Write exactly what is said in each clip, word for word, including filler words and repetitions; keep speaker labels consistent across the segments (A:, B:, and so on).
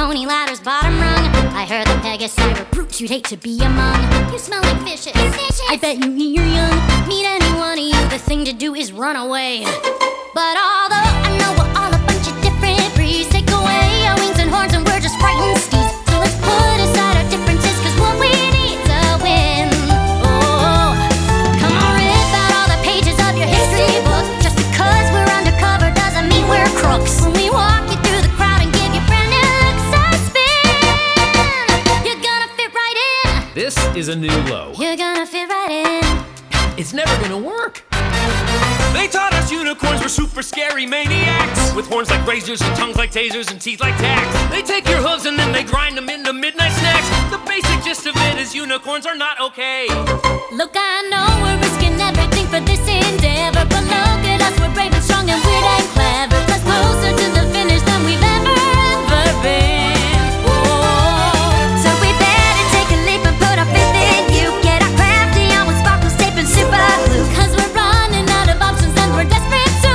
A: pony ladder's bottom rung. I heard the Pegasus were brutes you'd hate to be among. You smell like fishes, fishes. I bet you eat your young. Meet any one of you, the thing to do is run away. But although I know we're all a bunch of different breeds, take away our wings and horns and we're just frightened steeds. So let's put aside our differences, cause what we need's a win. Oh, come on, rip out all the pages of your history book. Just because we're undercover doesn't mean we're crooks. When we walk you through the crowd and give you brand new looks and spin, you're gonna fit right in.
B: This is a new low.
A: You're gonna fit right in.
B: It's never gonna work.
C: They taught us unicorns were super scary maniacs, with horns like razors and tongues like tasers and teeth like tacks. They take your hooves and then they grind them into midnight snacks. The basic gist of it is unicorns are not okay.
A: Look, I know we're risking everything for this endeavor, but look at us, we're brave and strong and weird and clever. Plus closer to the finish than we've ever, ever been. Whoa. So we better take a leap and put our faith in you. Get our crafty on with sparkles, tape and super glue, cause we're running out of options and we're desperate to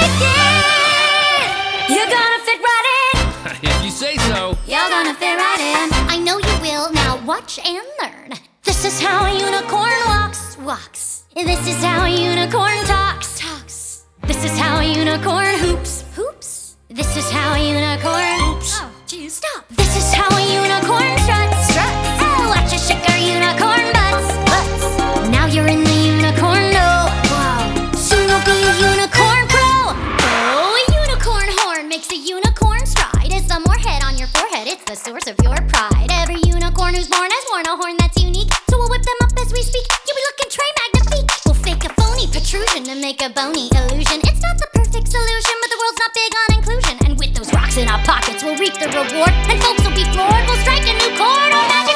A: begin. You're gonna fit right in.
B: If you say so.
A: You're gonna fit right in. I know you will. Now watch and learn. This is how a unicorn walks, walks. This is how a unicorn talks, talks. This is how a unicorn hoops, hoops. This is how a unicorn oops. Oh, geez, stop. This is how a unicorn struts, struts. Oh, watch us shake our unicorn butts, butts. Now you're in the unicorn know. Wow. Soon you'll be a unicorn pro. Oh, a unicorn horn makes a unicorn stride. It's the more head on your forehead, it's the source of your pride. Every unicorn who's born has worn a horn that's unique. So we'll whip them up as we speak. You'll be looking Trey Magnifique. We'll fake a phony protrusion to make a bony illusion. It's not the perfect solution, but the world's not big on inclusion. And with those rocks in our pockets, we'll reap the reward. And folks will be floored. We'll strike a new chord. Oh, magic.